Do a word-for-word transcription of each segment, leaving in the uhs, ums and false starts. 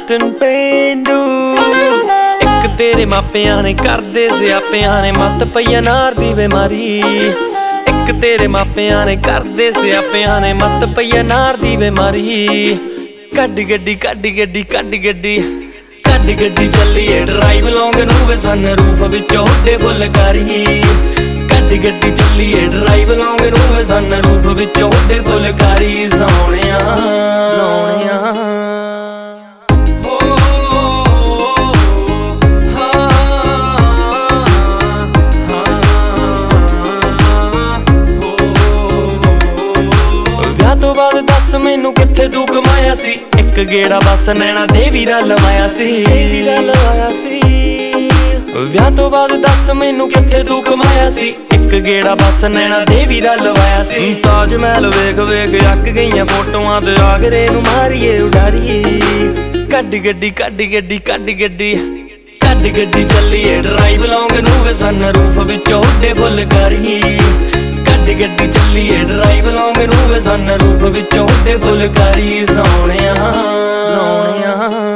ਤੈਨੂੰ ਪੇਂਡੂ ਇੱਕ ਤੇਰੇ ਮਾਪਿਆਂ ਨੇ ਕਰਦੇ ਸਿਆਪਿਆਂ ਨੇ ਮੱਤ ਪਈ ਅਨਾਰ ਦੀ ਬਿਮਾਰੀ। ਇੱਕ ਤੇਰੇ ਮਾਪਿਆਂ ਨੇ ਕਰਦੇ ਸਿਆਪਿਆਂ ਨੇ ਮੱਤ ਪਈ ਅਨਾਰ ਦੀ ਬਿਮਾਰੀ। ਕੱਢ ਗੱਡੀ ਕੱਢ ਗੱਡੀ ਕੱਢ ਗੱਡੀ ਕੱਢ ਗੱਡੀ ਚੱਲੀਏ ਡਰਾਈਵ ਲੌਂਗ ਨੂੰ ਵੇ ਸਨ ਰੂਫ ਵਿੱਚੋਂ ਉੱਡੇ ਫੁਲਕਾਰੀ। ਕੱਢ ਗੱਡੀ ਚੱਲੀਏ ਡਰਾਈਵ ਲੌਂਗ ਨੂੰ ਵੇ ਸਨ ਰੂਫ ਵਿੱਚੋਂ ਉੱਡੇ ਫੁਲਕਾਰੀ। ਸੋਹਣਿਆ ਸੋਹਣਿਆ ਬਾਅਦ ਦੱਸ ਮੈਨੂੰ ਕਿੱਥੇ ਤੂੰ ਕਮਾਇਆ ਸੀ। ਇੱਕ ਗੇੜਾ ਬਸ ਨੈਣਾ ਦੇਵੀ ਦਾ ਲਵਾਇਆ ਸੀ ਲਵਾਇਆ ਸੀ ਵਿਆਹ ਤੋਂ ਬਾਅਦ ਦੱਸ ਮੈਨੂੰ ਕਿੱਥੇ ਤੂੰ ਕਮਾਇਆ ਸੀ। ਇੱਕ ਗੇੜਾ ਬਸ ਨੈਣਾ ਦੇਵੀ ਦਾ ਲਵਾਇਆ ਸੀ। ਤਾਜ ਮਹਿਲ ਵੇਖ ਵੇਖ ਅੱਕ ਗਈਆਂ ਫੋਟੋਆਂ ਤੇ ਆਗਰੇ ਨੂੰ ਮਾਰੀਏ ਉਡਾਰੀਏ। ਕੱਢ ਗੱਡੀ ਕੱਢ ਗੱਡੀ ਕੱਢ ਗੱਡੀ ਕੱਢ ਗੱਡੀ ਚੱਲੀਏ ਡਰਾਈਵ ਲੌਂਗ ਨੂੰ ਵੇ ਸਨ ਰੂਫ ਵਿੱਚੋਂ ਉੱਡੇ ਫੁਲਕਾਰੀ। ਕੱਢ ਗੱਡੀ ਚੱਲੀਏ ਡਰਾਈਵ ਲੌਂਗ ਨੂੰ ਵੇ ਸਨ ਰੂਫ ਵਿੱਚੋਂ ਉੱਡੇ ਫੁਲਕਾਰੀ। ਸੋਹਣਿਆ ਸੋਹਣਿਆ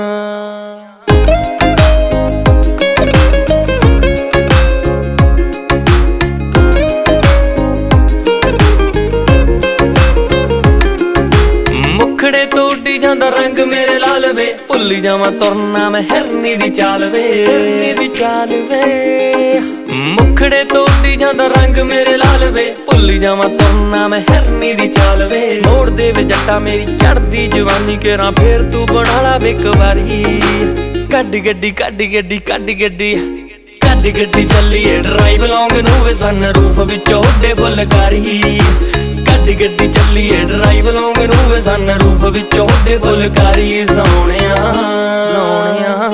ਮੁਖੜੇ ਤੋਂ ਉੱਡੀ ਜਾਂਦਾ ਰੰਗ ਮੇਰੇ ਲਾਲ ਵੇ। ਭੁੱਲੀ ਜਾਵਾਂ ਤੁਰਨਾ ਮੈਂ ਹਿਰਨੀ ਦੀ ਚਾਲ ਵੇ ਹਿਰਨੀ ਦੀ ਚਾਲ ਵੇ। ਮੁਖੜੇ ਤੋਂ ਉੱਡੀ ਜਾਂਦਾ ਰੰਗ ਮੇਰੇ ਲਾਲ ਵੇ। ਭੁੱਲੀ ਜਾਵਾਂ ਤੁਰਨਾ ਮੈਂ ਹਿਰਨੀ ਦੀ ਚਾਲ ਵੇ। ਮੋੜ ਦੇ ਵੇ ਜੱਟਾ ਮੇਰੀ ਚੜਦੀ ਜਵਾਨੀ ਕੇਰਾਂ ਫੇਰ ਤੂੰ ਬਣਾ ਲਾ ਵੇ ਇੱਕ ਵਾਰੀ। ਕੱਢ ਗੱਡੀ ਕੱਢ ਗੱਡੀ ਕੱਢ ਗੱਡੀ ਕੱਢ ਗੱਡੀ ਚੱਲੀਏ ਡਰਾਈਵ ਲੌਂਗ ਨੂੰ ਵੇ ਸਨ ਰੂਫ ਵਿੱਚੋਂ ਉੱਡੇ ਫੁਲਕਾਰੀ। ਕੱਢ ਗੱਡੀ ਚੱਲੀਏ ਡਰਾਈਵ ਲੌਂਗ ਨੂੰ ਵੇ ਸਨ ਰੂਫ ਵਿੱਚੋਂ ਉੱਡੇ ਫੁਲਕਾਰੀ। ਸੋਹਣਿਆ ਸੋਹਣਿਆ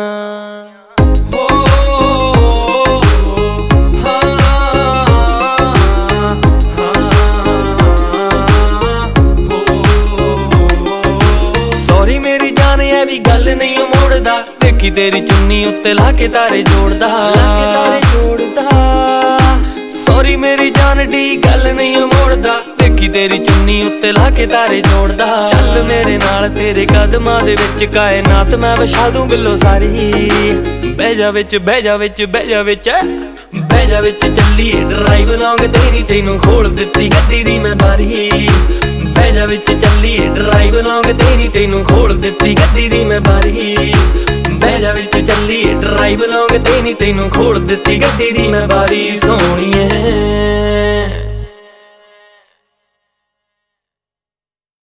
ਸੌਰੀ ਮੇਰੀ ਜਾਨ ਐ ਵੀ ਗੱਲ ਨਹੀਂ ਮੋੜਦਾ। ਦੇਖੀ ਤੇਰੀ ਚੁੰਨੀ ਉੱਤੇ ਲਾ ਕੇ ਤਾਰੇ ਜੋੜਦਾ ਲਾ ਕੇ ਤਾਰੇ ਜੋੜਦਾ। ਸੌਰੀ ਮੇਰੀ ਜਾਨ ਡੀ ਗੱਲ ਨਹੀਂ ਮੋੜਦਾ। ਦੇਖੀ ਤੇਰੀ ਚੁੰਨੀ ਉੱਤੇ ਲਾ ਕੇ ਤਾਰੇ ਜੋੜਦਾ। ਚੱਲ ਮੇਰੇ ਨਾਲ ਤੇਰੇ ਕਦਮਾਂ ਦੇ ਵਿੱਚ ਕਾਇਨਾਤ ਮੈਂ ਵਿਛਾ ਦੂੰ ਬਿੱਲੋ ਸਾਰੀ। ਬਹਿ ਜਾ ਵਿੱਚ ਬਹਿ ਜਾ ਵਿੱਚ ਬਹਿ ਜਾ ਵਿੱਚ ਬਹਿ ਜਾ ਵਿੱਚ ਚੱਲੀਏ ਡਰਾਈਵ ਲੌਂਗ ਤੇਰੀ ਤੈਨੂੰ ਖੋਲ ਦਿੱਤੀ ਗੱਡੀ ਦੀ ਮੈਂ ਬਾਰੀ। ਬਹਿ ਜਾ ਵਿੱਚ ਚੱਲੀਏ ਡਰਾਈਵ ਲੌਂਗ ਤੇਰੀ ਤੈਨੂੰ ਖੋਲ ਦਿੱਤੀ ਗੱਡੀ ਦੀ ਮੈਂ ਬਾਰੀ। ਬਹਿ ਜਾ ਵਿੱਚ ਚੱਲੀਏ ਡਰਾਈਵ ਲੌਂਗ ਤੇਰੀ ਤੈਨੂੰ ਖੋਲ ਦਿੱਤੀ ਗੱਡੀ ਦੀ ਮੈਂ ਬਾਰੀ। ਸੋਹਣੀ